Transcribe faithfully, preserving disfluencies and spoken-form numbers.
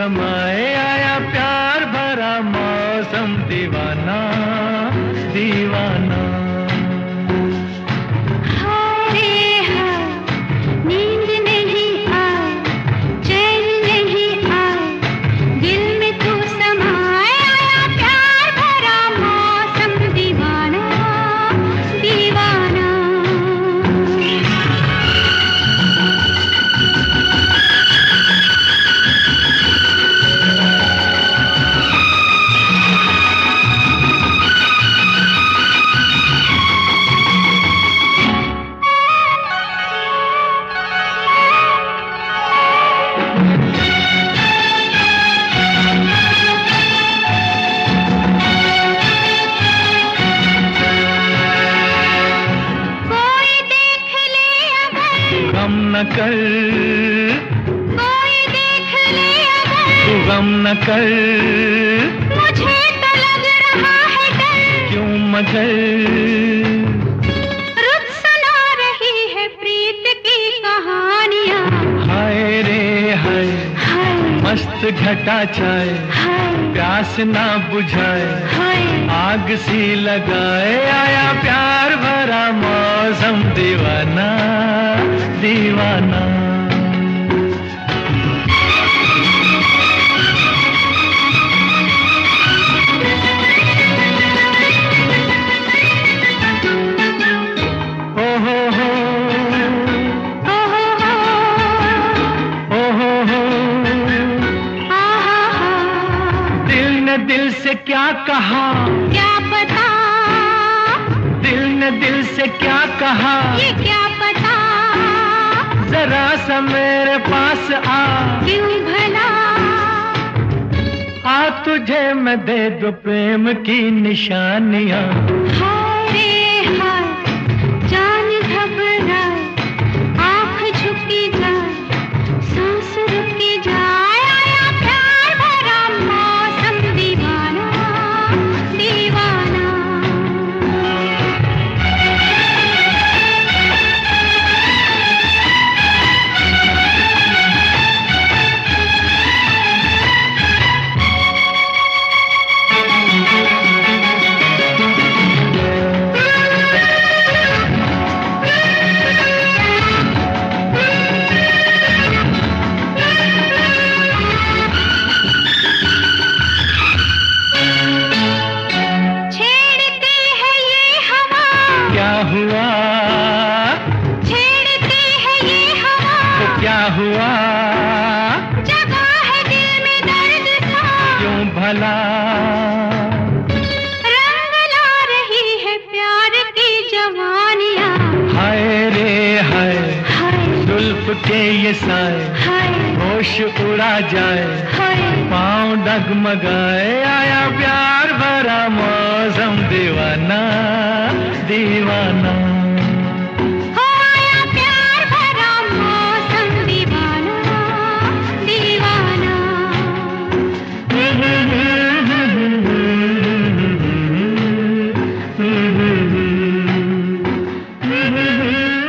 समाए, आया प्यार भरा मौसम दीवाना दीवाना। न कर, कोई देख ले अगर, तू गम न कर, मुझे तो लग रहा है डर। क्यों मगर, रुत सुना रही है प्रीत की कहानियाँ। हाय रे हाय, हाय मस्त घटा छाए, हाय प्यास ना बुझाए, हाय आग सी लगाए, आया प्यार भरा मौसम दीवाना दीवाना। ओ हो हो, ओ हो हो, ओ हो हो, आ हा हा। दिल ने दिल से क्या कहा, क्या पता, दिल ने दिल से क्या कहा, ये क्या पता, जरा सा मेरे पास आ, क्यों भला, आ तुझे मैं दे दूं प्रेम की निशानियाँ। हाय रे हाय, जान घबराए, आँख झुकी जाए, सांस रुकी जाए, आया प्यार भरा मौसम दीवाना दीवाना। क्या हुआ, छेड़ती है ये हवा, तो क्या हुआ, जगा है दिल में दर्द सा, क्यों भला, रंग ला रही है प्यार की जवानियाँ। हाय रे हाय, हाय जुल्फ के ये साए, हाय होश उड़ा जाए, हाय पाँव डगमगाए, आया प्यार भरा मौसम दीवाना दीवाना। हो आया प्यार भरा मौसम दीवाना दीवाना। Mm-hmm.